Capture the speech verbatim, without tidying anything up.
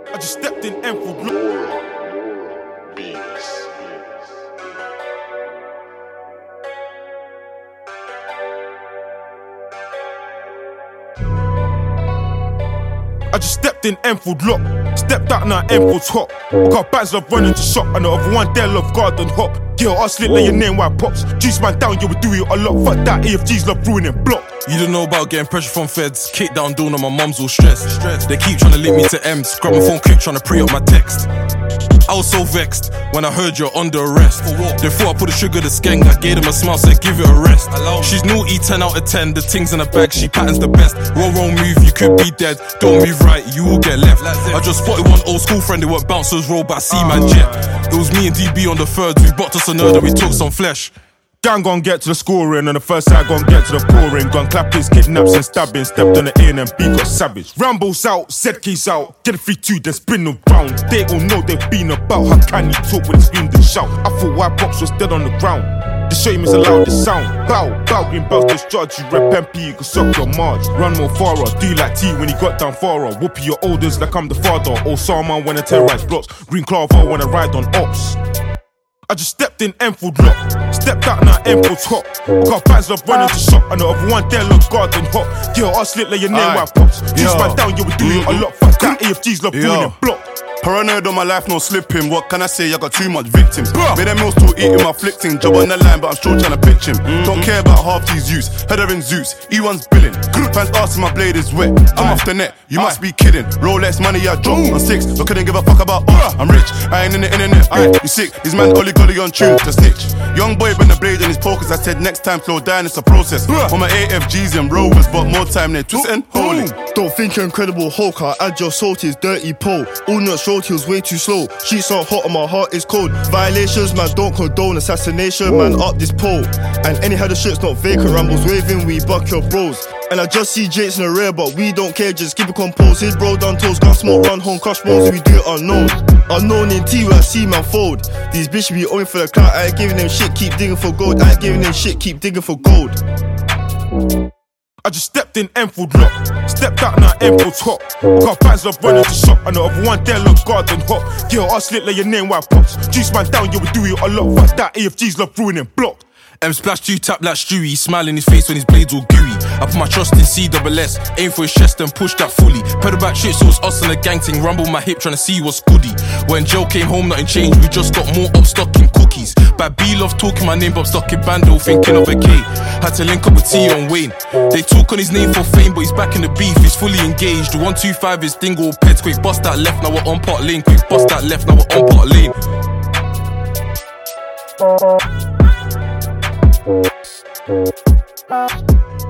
I just stepped in Enfield. Beats. I just stepped in Enfield lock. Stepped out now Enfield's hot. Got bands love running to shop. And the other one there love garden hop. Yeah, I slit like your name white pops. Juice man down, you would do it a lot. Fuck that, A F Gs love ruining block. You don't know about getting pressure from feds. Kick down door, now my mum's all stressed. They keep trying to link me to M's. Grab my phone quick, trying to pre up my text. I was so vexed when I heard you're under arrest. They thought I put the sugar to skank. I gave them a smile, said give it a rest. She's naughty, ten out of ten. The things in the bag, she patterns the best. Roll, roll, move, you could be dead. Don't move right, you will get left. I just spotted one old school friend, they were bouncers roll, but I see man jet. It was me and D B on the third. We boxed us a nerd and we took some flesh. Gang gon' get to the scoring, and the first side gon' get to the pouring. Gun clappings, kidnaps and stabbing. Stepped on the A and M B, got savage. Rambo's out, Zedke's out. Get a three two, then spin around. They all know they've been about. How can you talk when it's screamed and shout? I thought white pops was dead on the ground. The shame is allowed to sound. Bow, bow, green bells discharge you. Rep M P, you can suck your marge. Run more farer, do like T when he got down farer. Whoopie your elders like I'm the father. Osama when I terrorize blocks. Green Clover when I ride on ops. I just stepped in Enfield lock. Stepped out now Enfield's hot. Got bands love running to shop. And the other one there love garden hot. Yeah, I slit like your name white pops. Juice man down, you would do it a lot. Fuck that, A F Gs love ruining block. Paranoid on my life, no slipping. What can I say? I got too much victims. Made them all still eating my flicking. Job on the line, but I'm still trying to pitch him. Mm-hmm. Don't care about half these youths. Header in Zeus, E one's billing. Fans asking my blade is wet. I'm Aye. Off the net, you Aye. Must be kidding. Rolex money I dropped on six, but couldn't give a fuck about us. I'm rich, I ain't in the internet. Aye. You sick? These man only golly on tune to snitch. Young boy been the blade in his pokers. I said next time slow down, it's a process. On my A F Gs and rovers, but more time than twist and holy. Don't think you're incredible Hulk. I add your salt is dirty pole. All nuts rolled, he was way too slow. Sheets aren't hot and my heart is cold. Violations, man, don't condone assassination. Man, up this pole. And any header shit's not vacant. Rambles waving, we buck your bros. And I just see Jakes in the rear, but we don't care, just keep it composed. His bro down toes, gun smoke, run home, crush balls, we do it unknown. Unknown in T where I see man fold. These bitches be owing for the clout, I ain't giving them shit, keep digging for gold. I ain't giving them shit, keep digging for gold. I just stepped in Enfield lock. Stepped out now Enfield's hot. Got bands love running to shop. And the other one there love garden hot. Yeah, I slit like your name white pops. Juice man down, you would do it a lot. Fuck that, A F Gs love ruining block. M splash two tap like Stewie, smile in his face when his blades all gooey. I put my trust in C double S, aim for his chest and push that fully. Pedal back shit, so it was us and the gang ting. Rumble my hip trying to see what's goody. When Joe came home, nothing changed, we just got more up stocking cookies. But B love talking my name, but I'm stuck in bando, thinking of a K. Had to link up with T on Wayne. They talk on his name for fame, but he's back in the beef, he's fully engaged. The one two five is dingle, pets quick, bust that left, now we're on part lane. Quick, bust that left, now we're on part lane. Beats.